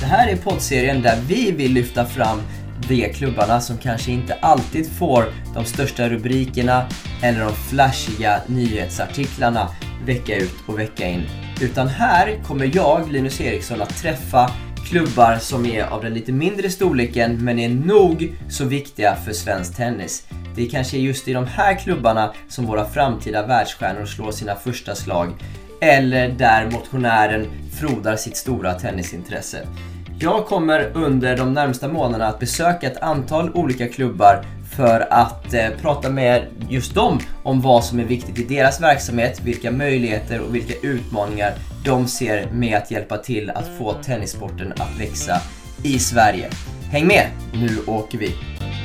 här är poddserien där vi vill lyfta fram de klubbarna som kanske inte alltid får de största rubrikerna eller de flashiga nyhetsartiklarna vecka ut och vecka in. Utan här kommer jag, Linus Eriksson, att träffa klubbar som är av den lite mindre storleken men är nog så viktiga för svensk tennis. Det är kanske just i de här klubbarna som våra framtida världsstjärnor slår sina första slag, eller där motionären frodar sitt stora tennisintresse. Jag kommer under de närmsta månaderna att besöka ett antal olika klubbar för att prata med just dem om vad som är viktigt i deras verksamhet, vilka möjligheter och vilka utmaningar de ser med att hjälpa till att få tennissporten att växa i Sverige. Häng med, nu åker vi!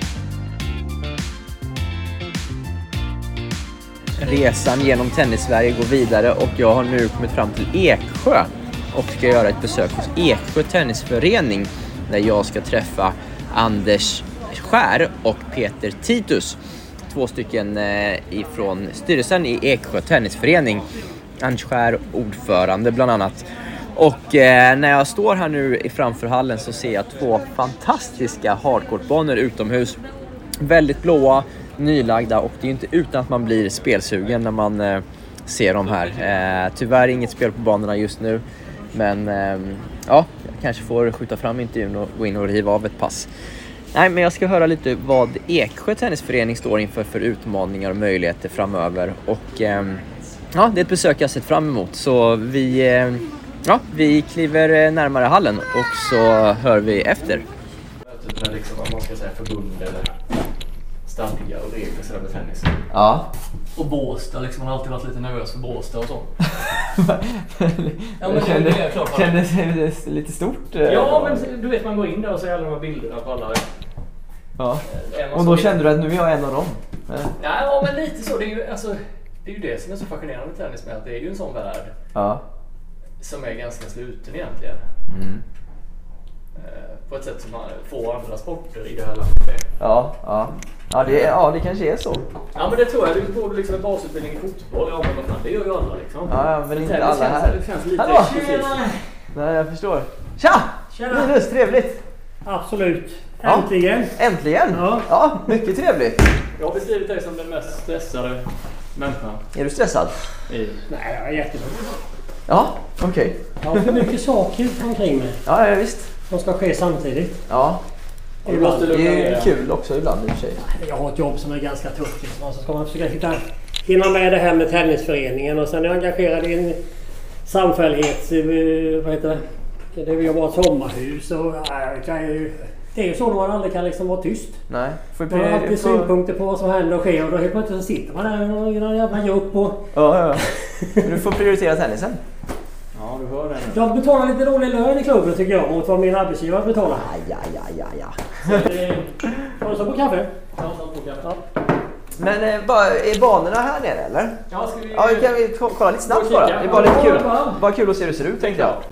Resan genom Tennis-Sverige går vidare och jag har nu kommit fram till Eksjö och ska göra ett besök hos Eksjö tennisförening där jag ska träffa Anders Skär och Peter Titus, 2 stycken ifrån styrelsen i Eksjö tennisförening. Anders Skär ordförande bland annat. Och när jag står här nu framför hallen så ser jag 2 fantastiska hardcourtbanor utomhus. Väldigt blåa, nylagda, och det är inte utan att man blir spelsugen när man ser dem här. Tyvärr inget spel på banorna just nu, men jag kanske får skjuta fram intervjun och gå in och riva av ett pass. Nej, men jag ska höra lite vad Eksjö tennisförening står inför för utmaningar och möjligheter framöver. Och det är ett besök jag sett fram emot. Så vi kliver närmare hallen och så hör vi efter. Med liksom, vad man ska säga, förbund eller stadgar och regler sådär med tennis. Ja. Och Båstad, liksom, man har alltid varit lite nervös för Båstad och så. Ja, men det är klart. Kändes det lite stort? Ja, men du vet, man går in där och så är alla de här bilderna på alla. Ja. Och då kände du att nu är jag en av dem? Ja, men lite så. Det är ju det som är så fascinerande med tennis, med att det är ju en sån värld som är ganska sluten egentligen. Mm. På ett sätt som få andra sporter i det här landet. Ja, det kanske är så. Ja, men det tror jag. Du borde liksom en basutbildning i fotboll. Ja, men vad fan, det gör ju alla liksom. Ja, men inte alla här. Det känns lite exklusivt. Nej, jag förstår. Tja! Linus, trevligt. Absolut. Äntligen. Äntligen? Ja, mycket trevligt. Jag har beskrivit dig som den mest stressade människan. Är du stressad? Nej, jag är jättelugn. Ja, okej. Jag har för mycket saker omkring mig. Ja, visst. De ska ske samtidigt. Ja. Det är kul också ibland i och för sig. Jag har ett jobb som är ganska tufft. Liksom. Så ska man försöka hinna med det här med tennisföreningen. Och sen är jag engagerad i en samfällighet. Vad heter det? Det vill jag vara ett sommarhus. Och, det är ju så att man aldrig kan liksom vara tyst. Nej. Man har alltid synpunkter på vad som händer och sker. Och då helt plötsligt så sitter man där och gör en jävla grupp. Ja. Men du får prioritera tennisen. Ja, du hör det. Jag betalar lite dålig lön i klubben tycker jag, mot vad min arbetsgivare betalar. Ja. Har du så på kaffe? Ja, på kaffe. Ja. Men är banorna här nere eller? Ja, ska vi... Ja, kan vi kolla lite snabbt bara. Det är bara lite kul. Bara kul att se hur det ser ut, tänkte jag.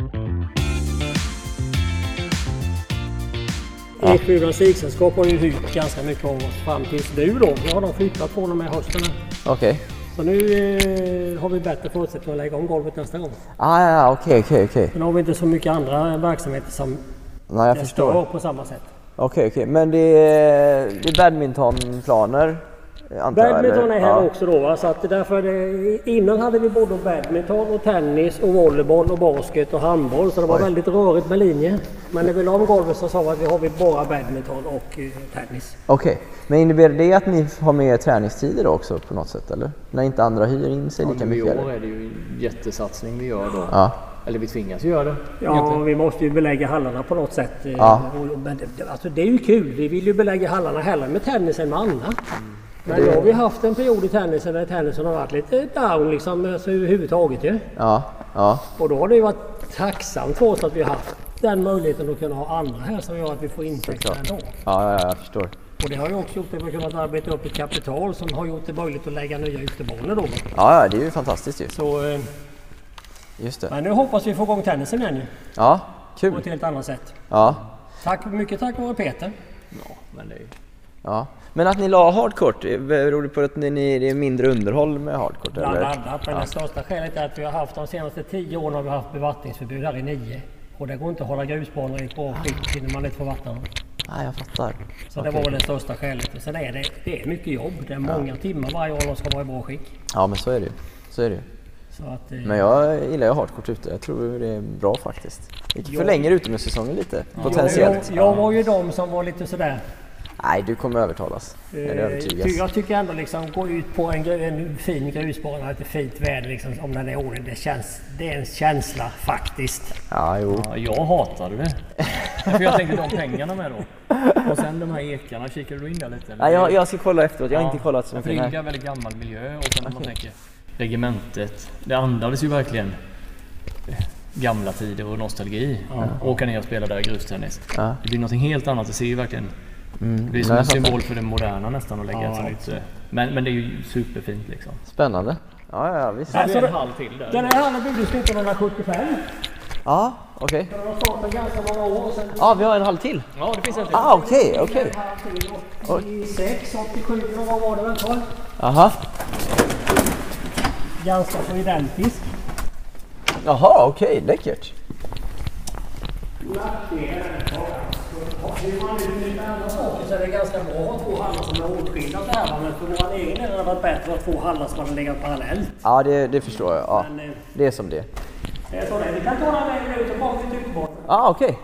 Eksjö Gymnastiksällskap har ju hyrt ganska mycket av oss fram tills nu då. Nu har de flyttat på dem med hösten. Okej. Så nu har vi bättre förutsättningar att lägga om golvet nästa gång. Okej. Men har vi inte så mycket andra verksamheter som jag förstår på samma sätt. Okej. Men det är badmintonplaner, antar jag? Badminton är här också då, va? Så att därför innan hade vi både badminton och tennis och volleyboll och basket och handboll. Så det var väldigt rörigt med linjer. Men när vi la om golvet så sa vi att vi bara badminton och tennis. Okej. Men innebär det att ni har mer träningstider också på något sätt, eller? När inte andra hyr in sig lika mycket? I år är det ju en jättesatsning vi gör då. Ja. Eller vi tvingas göra det. Ja, egentligen. Vi måste ju belägga hallarna på något sätt. Ja. Men det är ju kul. Vi vill ju belägga hallarna hellre med tennis än med annat. Men då har vi haft en period i tennisen där tennisen har varit lite down liksom, alltså, överhuvudtaget ju. Ja. Och då har det ju varit tacksamt för oss att vi har haft den möjligheten att kunna ha andra här som gör att vi får intäkter ändå. Ja, jag förstår. Och det har ju också gjort att vi har kunnat arbeta upp ett kapital som har gjort det möjligt att lägga nya utebanor då. Ja, det är ju fantastiskt ju. Så, just det. Men nu hoppas vi få igång tennisen igen ju. Ja, kul. På ett helt annat sätt. Ja. Mycket tack vare Peter. Ja, men det är... Ja. Men att ni la hardcourt, beror det på att det är mindre underhåll med hardcourt? Bland annat, men det största skälet är att vi har haft de senaste 10 åren har vi haft bevattningsförbud här i 9. Och det går inte att hålla grusbanor i ett bra skick innan man inte får vatten. Nej, jag fattar. Så det var väl det största skälet. Sen är det är mycket jobb. Det är många timmar varje år de ska vara i bra skick. Ja, men så är det ju. Så är det ju. Så att, men jag gillar ju hardcourt ute. Jag tror det är bra faktiskt. Det förlänger utomhussäsongen lite, potentiellt. Jag var ju de som var lite sådär. Nej, du kommer övertalas. Jag tycker ändå liksom gå ut på en fin grusbana, lite fint väder liksom, om den är ordentlig. Det är en känsla faktiskt. Ja, jo. Ja, jag hatade det. För jag tänkte de pengarna med då. Och sen de här ekarna, kikade du in där lite? Nej, jag ska kolla efteråt. Jag har inte kollat så mycket. För det är en väldigt gammal miljö och sen när man tänker regementet, det andades ju verkligen gamla tider och nostalgi. Åka ner och spela där grustennis. Ja. Det blir något helt annat, det ser ju verkligen det blir som en symbol för det moderna nästan att lägga ett sånt. Men det är ju superfint liksom. Spännande. Ja, visst. Så det är en halv till där. Den här hallen byggdes 1975. Ja, okej. Den har stått en ganska många år sedan. Ja, vi har en halv till. Ja, det finns en till. Okej. 86, 87, vad var det väl för? Aha. Ganska så identisk. Jaha, okej, läckert. Så är det ganska bra att få hallar som är åtskilda så här, men för vår egen del hade det varit bättre att få hallar som hade legat parallellt. Ja, det förstår jag. Ja, men, det är som det. Det är så det. Vi kan ta den vägen ut och bara till tyckbart. Ja, okej.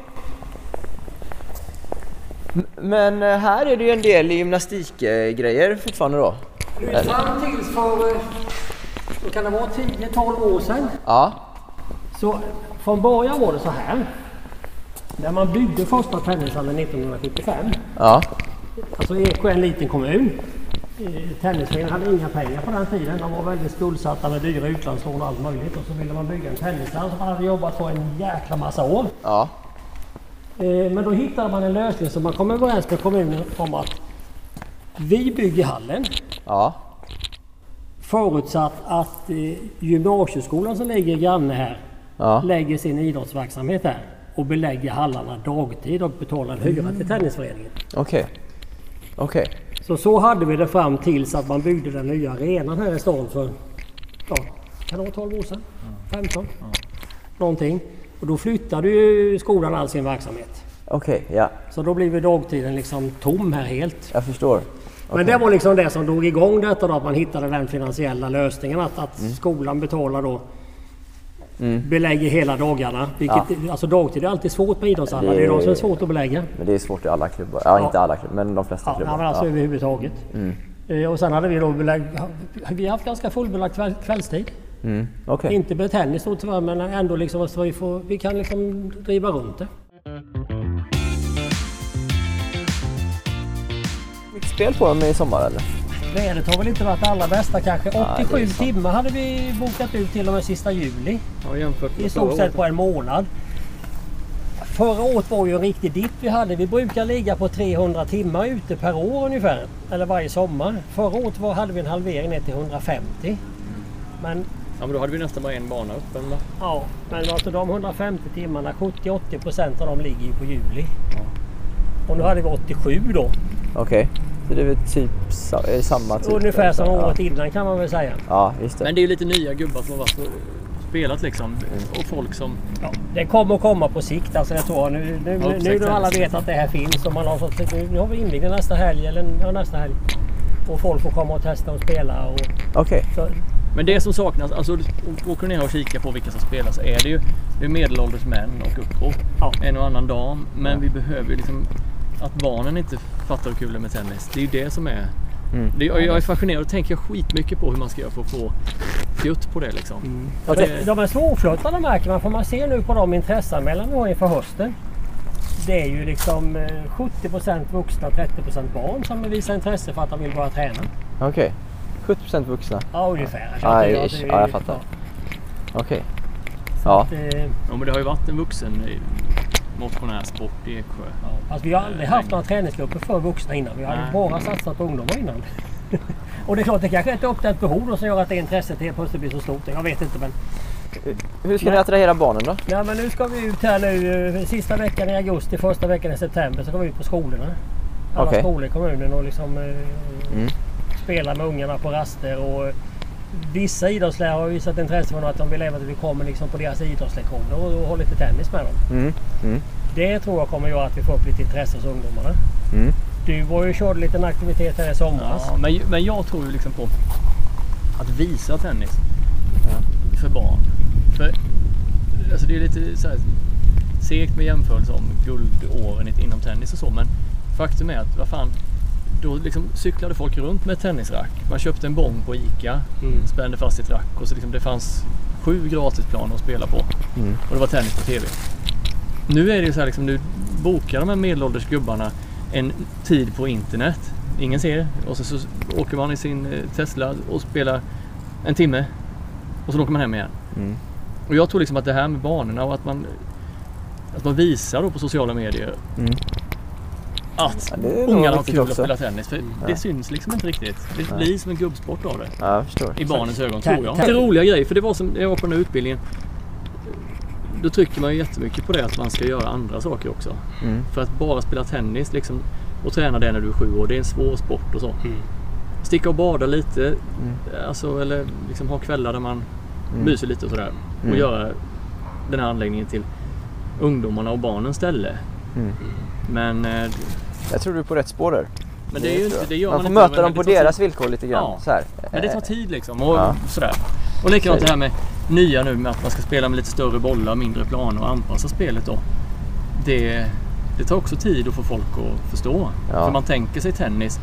Men här är det ju en del gymnastikgrejer fortfarande då. Fram tills för, så kan det vara 10-12 år sedan. Ja. Så från början var det så här. När man byggde första tennishallen 1975. Ja. Alltså Eksjö är en liten kommun. Tennisföreningen hade inga pengar på den tiden. De var väldigt skuldsatta med dyra utlandslån och allt möjligt. Och så ville man bygga en tennishall som man hade jobbat på en jäkla massa år. Ja. Men då hittade man en lösning som man kom överens med kommunen om att vi bygger hallen. Ja. Förutsatt att gymnasieskolan som ligger granne här lägger sin idrottsverksamhet här och belägger hallarna dagtid och betalar en hyra till tennisföreningen. Okej. Så hade vi det fram tills att man byggde den nya arenan här i stan för kan det vara 12 år sedan? 15? Någonting. Och då flyttade ju skolan all sin verksamhet. Okej, ja. Så då blev dagtiden liksom tom här helt. Jag förstår. Men det var liksom det som drog igång detta då, att man hittade den finansiella lösningen att skolan betalar då belägger hela dagarna. Vilket, alltså dagtid är alltid svårt med idrottshallar. Det är de som är svårt att belägga. Men det är svårt i alla klubbar. Ja, inte alla klubbar, men de flesta klubbar. Ja, men alltså överhuvudtaget. Och sen hade vi då vi har haft ganska fullbelagt kvällstid. Okay. Inte med tennis då tyvärr, men ändå liksom så vi kan liksom driva runt det. Mycket spel på dem i sommar eller? Vädret har väl inte varit det allra bästa kanske. 87 timmar hade vi bokat ut till och med sista juli. Ja, jämfört med i stort sett på en månad. Förra året var ju en riktig dipp vi hade. Vi brukar ligga på 300 timmar ute per år ungefär. Eller varje sommar. Förra året hade vi en halvering ner till 150. Men då hade vi nästan bara en bana öppen va? Ja, men alltså de 150 timmarna, 70-80% av dem ligger ju på juli. Och nu hade vi 87 då. Okej. Så det är väl typ samma typ? Ungefär som året innan kan man väl säga. Ja, just det. Men det är ju lite nya gubbar som har varit och spelat liksom. Och folk som... Ja, det kommer att komma på sikt. Alltså jag tror nu när alla vet att det här finns. Och man har fått, nu har vi invigning nästa helg. Nästa helg. Och folk får komma och testa och spela. Okej. Men det som saknas, alltså åker ner och kika på vilka som spelar så är det ju medelålders män och uppåt. Ja. En och annan dam. Men vi behöver ju liksom att barnen inte fattar hur kul det är med tennis. Det är ju det som är... Jag är fascinerad och tänker skitmycket på hur man ska göra för att få fjutt på det liksom. De är svårflötade märker man, för man ser nu på de intresseanmälan vi har inför hösten. Det är ju liksom 70% vuxna, 30% barn som visar intresse för att de vill bara träna. Okej. 70% vuxna? Ja, ungefär. Ja, jag fattar. Okej. Ja. Men det har ju varit en vuxen motionärsport i Eksjö. Alltså, vi har aldrig haft några träningsgrupper för vuxna innan. Vi har bara satsat på ungdomar innan. Och det är klart, det kanske är ett upptäckt behov som gör att det intresset helt plötsligt blir så stort. Jag vet inte, men... Hur ska ni attrahera barnen då? Ja, men nu ska vi ut här nu sista veckan i augusti, första veckan i september så ska vi ut på skolorna. Alla skolor i kommunen och liksom spela med ungarna på raster och vissa idrottslärare har visat intresse för att de vill även att vi kommer liksom på deras idrottslektioner och håller lite tennis med dem. Det tror jag kommer göra att vi får upp lite intresse hos ungdomarna. Du var ju körde lite en aktivitet här i somras. Ja, men jag tror ju liksom på att visa tennis för barn. För alltså det är lite så här segt med jämförelse om guldåren inom tennis och så, men faktum är att vad fan, då liksom cyklade folk runt med ett tennisrack. Man köpte en bång på ICA, spände fast ett rack och så liksom det fanns 7 gratisplaner att spela på. Och det var tennis på TV. Nu är det ju så här liksom, nu bokar de här medelålders gubbarna en tid på internet. Ingen ser. Och så åker man i sin Tesla och spelar en timme. Och så åker man hem igen. Och jag tror liksom att det här med banorna och att man visar då på sociala medier att ungarna har kul att spela tennis. För det syns liksom inte riktigt. Det blir som en gubbsport av det. Ja, jag förstår. I barnens ögon, tror jag. Det är roliga grejer. För det var som jag var på den här utbildningen. Då trycker man ju jättemycket på det att man ska göra andra saker också. För att bara spela tennis liksom, och träna det när du är 7 år, det är en svår sport och så. Sticka och bada lite, alltså, eller liksom ha kvällar där man myser lite och sådär. Och göra den här anläggningen till ungdomarna och barnens ställe. Men jag tror du är på rätt spår där. Men det är ju inte, det gör man får möta dem på deras villkor lite grann. Ja, så här. Men det tar tid liksom och sådär. Och likadant det här med nya nu med att man ska spela med lite större bollar, mindre planer och anpassa spelet då. Det tar också tid att få folk att förstå. För man tänker sig tennis.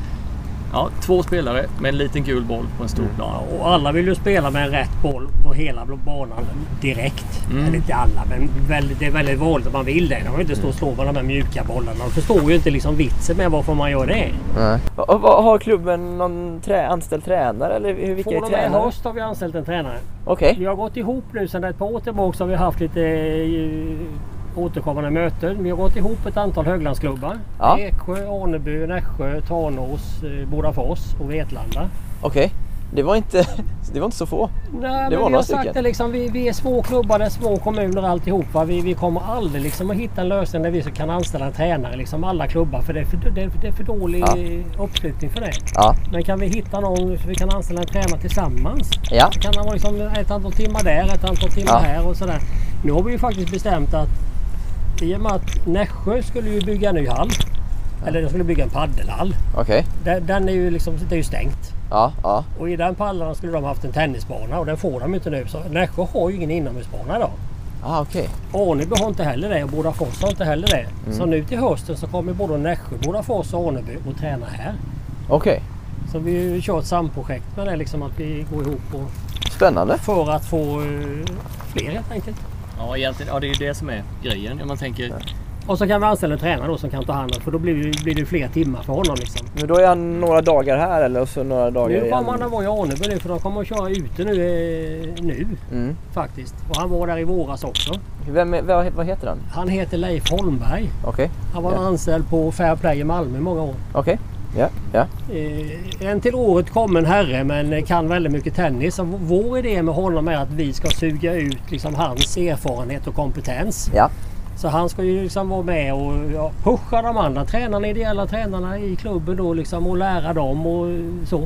2 spelare med en liten gul boll på en stor plan. Och alla vill ju spela med en rätt boll på hela banan direkt. Eller inte alla, men det är väldigt vanligt att man vill det. De vill inte stå och slå med de här mjuka bollarna. De förstår ju inte liksom vitsen med varför man gör det. Har klubben någon anställd tränare? Eller vilka är tränare? Från höst har vi anställt en tränare. Okay. Vi har gått ihop nu sedan ett par år tillbaka, så har vi haft lite återkommande möten. Vi har gått ihop ett antal höglandsklubbar. Eksjö, Arneby, Nässjö, Tranås, Bodafors och Vetlanda. Okej. Det var inte så få. Nej, det var vi har sagt det liksom, vi är små klubbar, det är små kommuner alltihopa. Vi kommer aldrig liksom att hitta en lösning där vi kan anställa en tränare liksom alla klubbar, för det är för dålig uppslutning för det. Men kan vi hitta någon så vi kan anställa en tränare tillsammans? Så kan det vara liksom ett antal timmar där, ett antal timmar här och sådär. Nu har vi ju faktiskt bestämt att i och med att Nässjö skulle ju bygga en ny hall. Eller de skulle bygga en paddelhall. Den är ju liksom, det är ju stängt. Och i den paddelhallen skulle de haft en tennisbana, och den får de inte nu. Så Nässjö har ju ingen inomhusbana idag. Arneby har inte heller det och Bodafors har inte heller det. Så nu till hösten så kommer både Nässjö, Bodafors och Arneby och träna här. Så vi kör ett samprojekt med det liksom, att vi går ihop och spännande. För att få fler helt enkelt. Ja, egentligen, det är ju det som är grejen. Man tänker... Och så kan vi anställa en tränare då som kan ta hand om, för då blir det fler timmar för honom liksom. Men då är han några dagar här eller så några dagar igen? Nu kommer han att vara i Arneby nu, för de kommer att köra ute nu faktiskt. Och han var där i våras också. Vad heter han? Han heter Leif Holmberg. Han var anställd på Fair Play i Malmö i många år. En till året kom en herre, men kan väldigt mycket tennis. Så vår idé med honom är att vi ska suga ut liksom hans erfarenhet och kompetens. Så han ska ju liksom vara med och pusha de andra tränarna, ideella tränarna i klubben då liksom, och lära dem och så.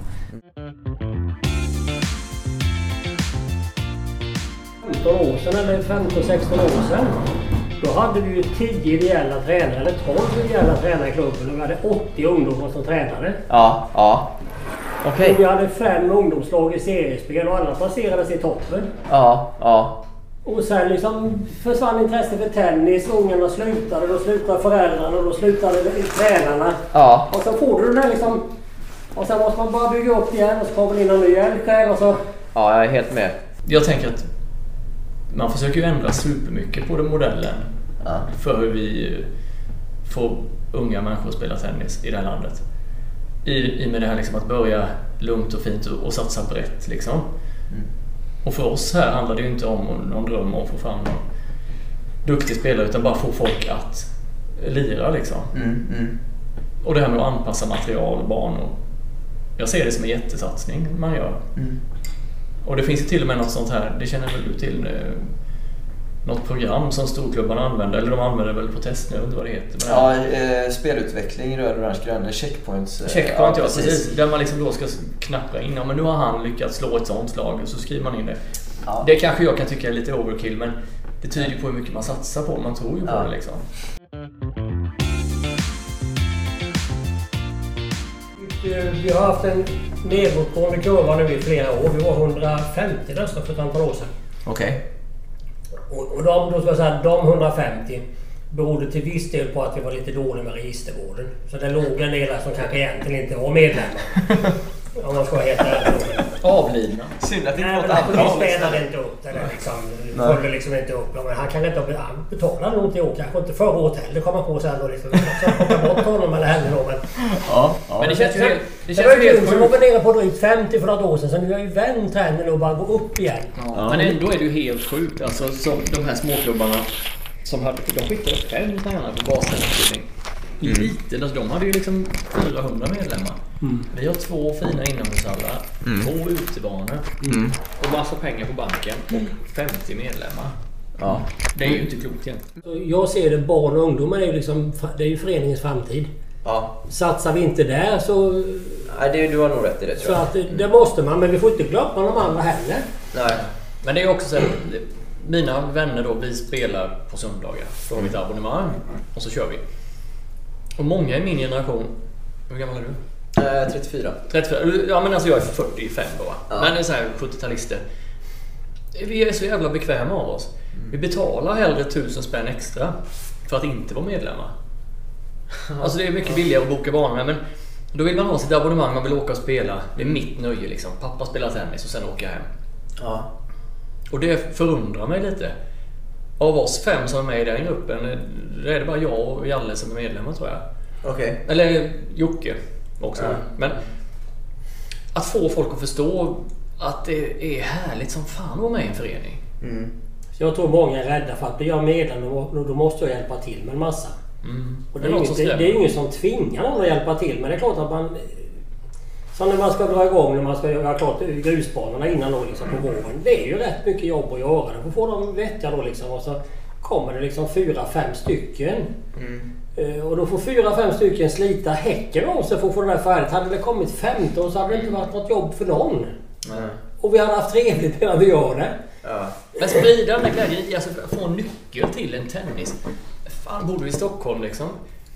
15 år sedan eller 15-16 år sedan, då hade vi ju 10 ideella tränare eller 12 ideella tränare i klubben, och vi hade 80 ungdomar som tränade. Och vi hade 5 ungdomslag i seriespel och alla placerades i toppen. Och sen liksom försvann intresset för tennis, ungarna slutade, då slutade föräldrarna och då slutade tränarna. Och så får du den där liksom, och sen måste man bara bygga upp igen och så kommer in en ny eldsjäl och så. Jag är helt med. Jag tänker att man försöker ju ändra supermycket på den modellen för hur vi får unga människor att spela tennis i det här landet. I med det här liksom att börja lugnt och fint och satsa brett liksom. Och för oss här handlar det ju inte om någon dröm om att få fram någon duktig spelare, utan bara få folk att lira liksom. Och det här med att anpassa material och banor. Jag ser det som en jättesatsning man gör. Och det finns ju till och med något sånt här, det känner väl du till, något program som storklubbarna använder, eller de använder väl på test nu, inte vad det heter. Ja, spelutveckling, röd, orange, grön, checkpoints. Checkpoint, ja precis. Där man liksom då ska knappra in, ja men nu har han lyckats slå ett sånt slag, och så skriver man in det. Ja. Det kanske jag kan tycka är lite overkill, men det tyder ju på hur mycket man satsar på, man tror ju på det liksom. Vi har haft en nedåtgående kurva nu i flera år. Vi var 150 nästan för ett antal år sedan. Okej. Och då ska jag säga, de 150 berodde till viss del på att vi var lite dåliga med registervården. Så det låg en del som kanske egentligen inte var medlemmar. Om man ska vara helt ärlig. Avlidna. Synd att det inte var ett avlidna. Vi spelade inte upp det där liksom. Följde liksom inte upp. Men han kan inte betala nog till år. Kanske inte förra året heller. Kommer på sen då liksom. Så plocka bort honom eller henne då. Men, ja. Men det känns ju helt... Det var ju kul. Så var vi nere på drygt 50 för några år sedan. Så nu har ju vänt trenden och bara gå upp igen. Ja. Men ändå är det ju helt sjukt. Alltså som de här småklubbarna som hade... De skickade 5 tränare på basketutbildning. Lite, alltså de hade ju liksom 400 medlemmar. Vi har 2 fina inomhushallar, 2 utebanor och massa pengar på banken och 50 medlemmar. Ja. Det är ju inte klokt egentligen. Jag ser det, barn och ungdomar är ju liksom, det är ju föreningens framtid. Ja. Satsar vi inte där så... Nej, du har nog rätt i det, tror jag. Så att det måste man, men vi får inte glömma de andra heller. Nej. Men det är också så här, mina vänner då, vi spelar på söndagar. Då har vi ett abonnemang och så kör vi. Och många i min generation, hur gammal är du? 34. 34, ja men alltså jag är 45 då. Ja. Men det är så här 70-talister. Vi är så jävla bekväma av oss. Vi betalar hellre 1000 spänn extra för att inte vara medlemmar. Alltså det är mycket billigare att boka banor, men då vill man ha sitt abonnemang, man vill åka och spela. Det är mitt nöje liksom. Pappa spelar tennis och sen åker jag hem. Ja. Och det förundrar mig lite. Av oss 5 som är med i den gruppen, det är det bara jag och Jalle som är medlemmar, tror jag. Okej. Eller Jocke också. Ja. Men att få folk att förstå att det är härligt som fan att vara med i en förening. Så jag tror många är rädda för att bli jag medlem, då måste jag hjälpa till med en massa. Och det är ju ingen som tvingar någon att hjälpa till, men det är klart att man... Så när man ska dra igång, när man ska göra klart grusbanorna innan då liksom på våren. Det är ju rätt mycket jobb att göra. Då får de vettiga då liksom, och så kommer det liksom 4-5 stycken. Och då får 4-5 stycken slita häcken av sig för att få det där färdigt. Hade det kommit 15 så hade det inte varit något jobb för någon. Och vi hade haft trevligt medan vi gör det. Ja. Men sprida den där glädjen, alltså få en nyckel till en tennis. Fan, borde vi i Stockholm liksom?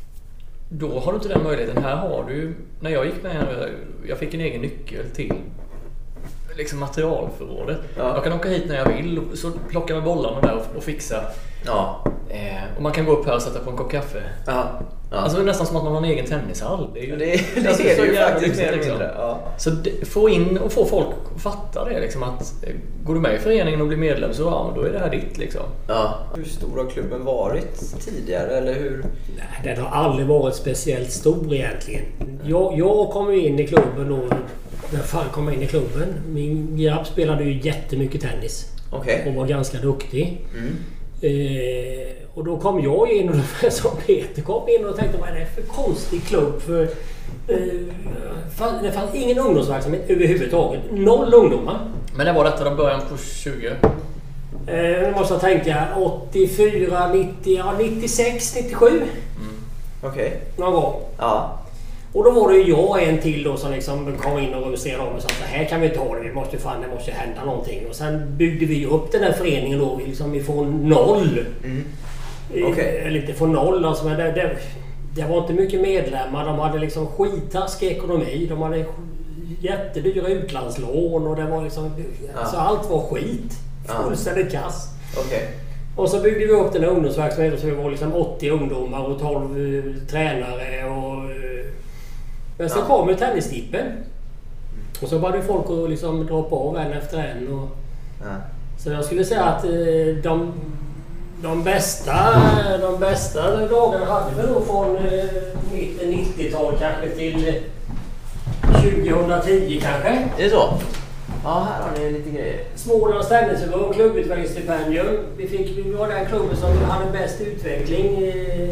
Då har du inte den möjligheten. Här har du, när jag gick med, jag fick en egen nyckel till liksom materialförrådet. Ja. Jag kan åka hit när jag vill och så plockar man bollarna där och fixa. Ja. Och man kan gå upp här och sätta på en kopp kaffe. Ja. Ja. Alltså det är nästan som att man har en egen tennishall. Det är ju, det är ju faktiskt mer eller mindre. Ja. Så få in och få folk att fatta det liksom, att går du med i föreningen och blir medlem så ja, då är det här ditt liksom. Ja. Hur stor har klubben varit tidigare eller hur? Nej, den har aldrig varit speciellt stor egentligen. Jag kom in i klubben och när fan kom jag in i klubben. Min grabb spelade ju jättemycket tennis. Okay. Och var ganska duktig. Och då kom jag in och som Peter kom in och tänkte, vad är det för konstig klubb? För det fanns ingen ungdomsverksamhet överhuvudtaget. 0 ungdomar. Men det var detta de början på 20? Nu måste jag tänka 84, 90, 96, 97. Okej. Någon gång. Ja. Och då var det ju jag en till då som liksom kom in och rubricerade om och sa, så här kan vi inte ha det, det måste hända någonting. Och sen byggde vi upp den här föreningen då liksom ifrån 0. Eller inte från 0 alltså, men det var inte mycket medlemmar. De hade liksom skitaskig ekonomi. De hade jättedyra utlandslån och det var liksom, så allt var skit. Fullständigt kass. Och så byggde vi upp den här ungdomsverksamheten så vi var liksom 80 ungdomar och 12 tränare och... Men så kom ju tennistippen. Och så började folk att liksom droppa av en efter en. Och... Så jag skulle säga att de bästa dagarna hade vi då från mitten 90-tal kanske till 2010 kanske. Är det så? Ja, här har ni lite grejer. Smålands tennisförbund, klubbutvecklingsstipendium. Vi var den klubben som hade bäst utveckling.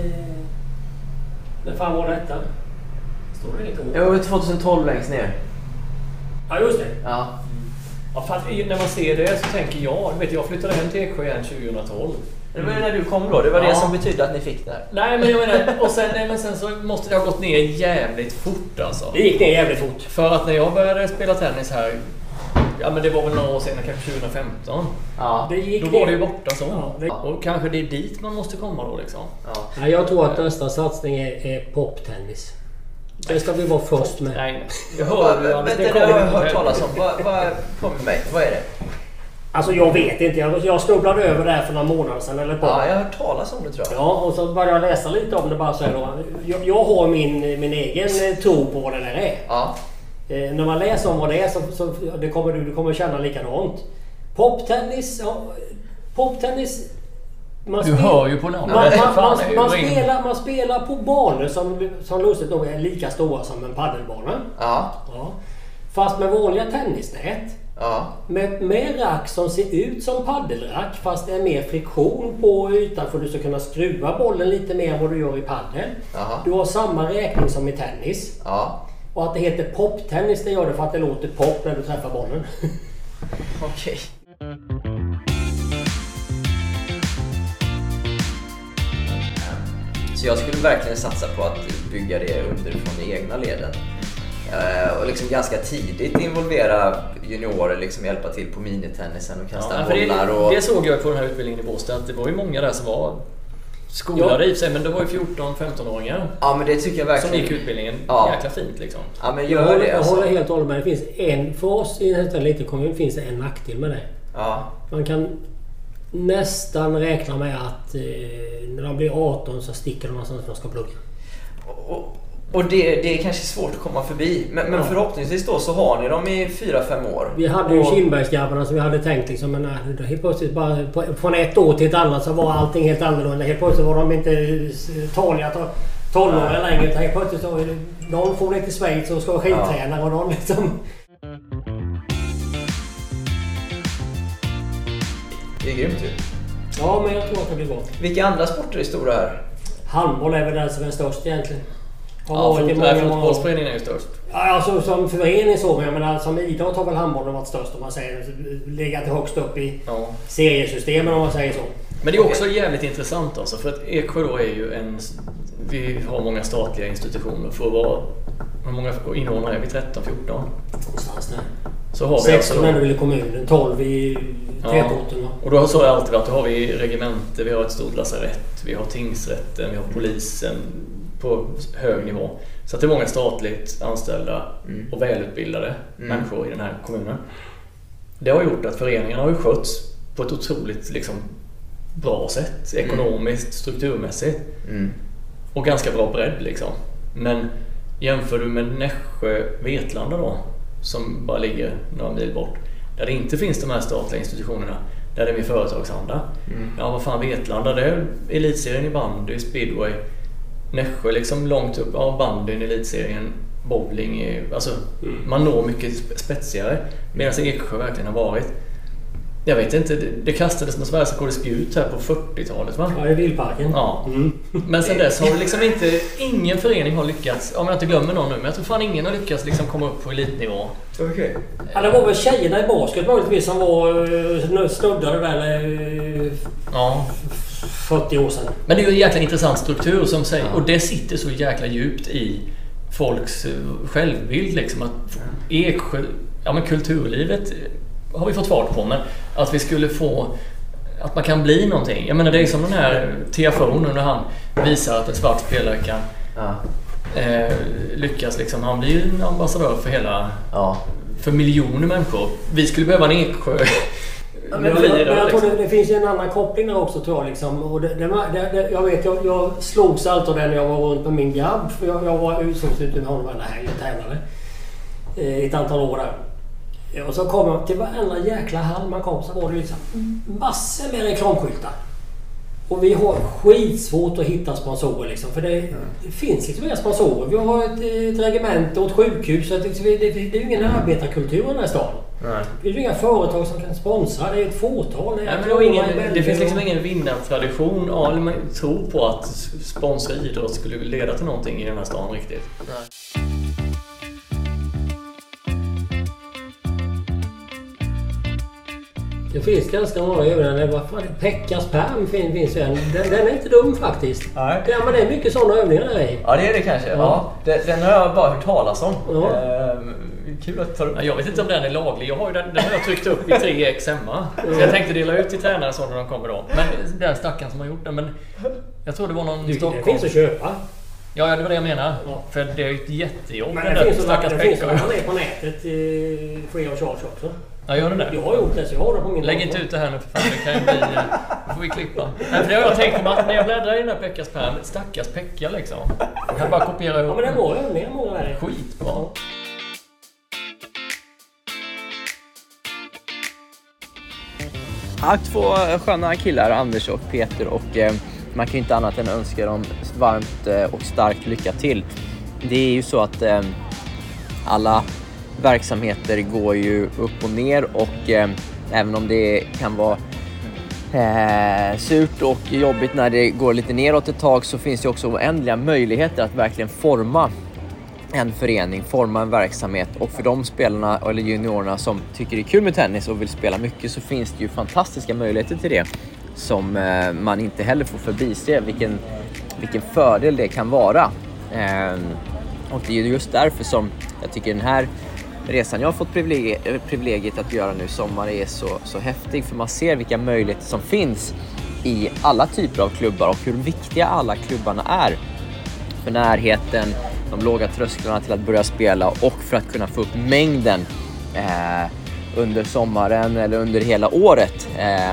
När fan var detta? Står det inte? Jag var 2012 längst ner. Ja, just det. Ja. Ja, för att när man ser det så tänker jag flyttade hem till Eksjö igen 2012. Det var när du kom då, det var det som betydde att ni fick det här. Nej, men jag menar, och sen så måste det ha gått ner jävligt fort alltså. Det gick ner jävligt fort. För att när jag började spela tennis här, ja men det var väl några år senare, kanske 2015. Ja, det gick då var det ju borta så. Ja, och kanske det är dit man måste komma då liksom. Ja, jag tror att nästa satsning är poptennis. Det ska vi vara först med. Nej, jag hör det har jag hört talas om. Kom med mig, vad är det? Alltså jag vet inte, jag snubblade över det här för några månader sedan eller på. Ja, jag har hört talas om det tror jag. Ja, och så började jag läsa lite om det bara så här då. Jag har min egen tro på vad det där är. Ja. När man läser om vad det är så du kommer känna likadant. Poptennis, hör ju på namnet. Man spelar på banor som lustigt nog är lika stora som en paddelbana. Ja. Fast med vanliga tennisnät. Ja. Med rack som ser ut som paddelrack fast det är mer friktion på ytan för att du ska kunna skruva bollen lite mer än vad du gör i paddel. Aha. Du har samma räkning som i tennis. Ja. Och att det heter poptennis, det gör det för att det låter pop när du träffar bollen. Okej. Så jag skulle verkligen satsa på att bygga det underifrån i egna leden. Och liksom ganska tidigt involvera juniorer, liksom hjälpa till på minitennisen och kasta bollar. Det såg jag på den här utbildningen i Båstad, att det var ju många där som var skolade i sig, men det var ju 14-15-åringar. Ja, men det tycker jag verkligen. Som gick utbildningen. Jäkla fint liksom. Ja, men jag håller helt och hållet med. Det finns för oss i en liten kommun finns det en nackdel med det. Ja. Man kan nästan räkna med att när de blir 18 så sticker de någonstans för att de ska plugga. Och det är kanske svårt att komma förbi. Men förhoppningsvis då så har ni dem i 4-5 år. Vi hade ju Kindbergsgrabbarna som vi hade tänkt liksom, men helt plötsligt bara från ett år till ett annat så var allting helt annorlunda. Helt plötsligt var de inte taliga tonåringar längre. Helt plötsligt så någon får lite Schweiz och ska skidtränare och någon liksom. Det är grymt ju. Ja, men jag tror att det blir bra. Vilka andra sporter är stora här? Handboll är väl den som är störst egentligen. Fotbollsföreningen är ju störst. Ja, alltså som förening så, men jag menar som idrott har väl handbollen varit störst om man säger. Legat högst upp i seriesystemen om man säger så. Men det är också jävligt intressant alltså, för att Eksjö då är ju vi har många statliga institutioner för att vara, hur många invånare är vi? 13-14? Någonstans där. Så har vi 16 alltså i kommunen, 12 i tätorten. Och då så har det alltid varit, då har vi regementer, vi har ett stort lasarett, vi har tingsrätten, vi har polisen på hög nivå. Så att det är många statligt anställda och välutbildade människor i den här kommunen. Det har gjort att föreningarna har ju skötts på ett otroligt liksom bra sätt, ekonomiskt, strukturmässigt och ganska bra bredd liksom. Men jämför du med Nässjö, Vetlanda då, som bara ligger några mil bort, där det inte finns de här statliga institutionerna, där det är mer företagsanda. Ja, vad fan, Vetlanda, det är elitserien i bandy, speedway. Nässjö liksom långt upp, bandyn, elitserien, bowling, alltså man når mycket spetsigare, medan Eksjö verkligen har varit, jag vet inte, det kastades något världsrekord i spjut här på 40-talet va? Ja, i Vildparken. Ja. Men sen dess har det liksom ingen förening har lyckats, om jag inte glömmer någon nu, men jag tror fan ingen har lyckats liksom komma upp på elitnivå. Okay. Ja, det var väl tjejerna i basket möjligtvis som var snuddade där 40 år sedan. Men det är ju en jäkla intressant struktur som säger, och det sitter så jäkla djupt i folks självbild liksom, att Eksjö, men kulturlivet har vi fått fart på, men att vi skulle få, att man kan bli någonting. Jag menar, det är som den här Tiafoe när han visar att en svart spelare kan lyckas liksom. Han blir ju en ambassadör för hela för miljoner människor. Vi skulle behöva en Eksjö. Men jag tror det finns en annan koppling där också, tror jag liksom. Och jag vet, jag slogs allt av det när jag var runt med min grabb, för jag var utsågs ute med honom här och tränade ett antal år där. Och så kom jag till varenda jäkla hall man kom, så var det liksom massor med reklamskyltar. Och vi har skitsvårt att hitta sponsorer liksom, för det finns liksom inga sponsorer. Vi har ett regemente och ett sjukhus, så det är ju ingen arbetarkultur i den här staden. Nej. Det är ju inga företag som kan sponsra, det är ett fåtal. Det finns liksom ingen vinnartradition, eller man tror på att sponsra idrott skulle leda till någonting i den här stan riktigt. Nej. Det finns ganska många övningar. Pekkas pärm finns ju. Den är inte dum faktiskt. Nej. Ja, men det är mycket sådana övningar där i. Ja, det är det kanske. Ja. Den har jag bara hört talas om. Ja. Kul att ta upp. Jag vet inte om den är laglig. Jag har ju den har jag tryckt upp i 3x hemma. Så jag tänkte dela ut till tränare så när de kommer då. Men den stackaren som har gjort den. Men jag tror det var någon i Stockholm. Det finns att köpa. Ja, det var det jag menar. Ja. För det är ju ett jättejobb. Men det finns att man är på nätet Free of Charge också. Ja, gör det. Jag har gjort det så jag har det på min. Lägg inte ut det här nu för fan, det kan ju bli... Då får vi klippa. Nej, för det har jag tänkt på att när jag bläddrar i den här Pekkas pärm, stackars Pekka liksom. Jag kan bara kopiera upp. Ja, men det var övningar många där. Skitbra. Ja. Ja, två sköna killar, Anders och Peter, och man kan ju inte annat än önska dem varmt och starkt lycka till. Det är ju så att alla verksamheter går ju upp och ner, och även om det kan vara surt och jobbigt när det går lite neråt ett tag, så finns det också oändliga möjligheter att verkligen forma en förening, forma en verksamhet. Och för de spelarna eller juniorerna som tycker det är kul med tennis och vill spela mycket, så finns det ju fantastiska möjligheter till det som man inte heller får förbise vilken fördel det kan vara. Och det är just därför som jag tycker den här resan jag har fått privilegiet att göra nu i sommar är så häftig, för man ser vilka möjligheter som finns i alla typer av klubbar och hur viktiga alla klubbarna är för närheten, de låga trösklarna till att börja spela och för att kunna få upp mängden under sommaren eller under hela året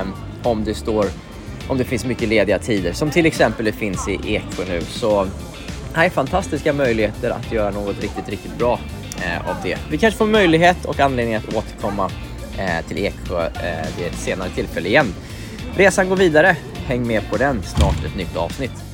om det finns mycket lediga tider, som till exempel det finns i Eksjö nu. Så här är fantastiska möjligheter att göra något riktigt, riktigt bra av det. Vi kanske får möjlighet och anledning att återkomma till Eksjö vid ett senare tillfälle igen. Resan går vidare, häng med på den, snart ett nytt avsnitt.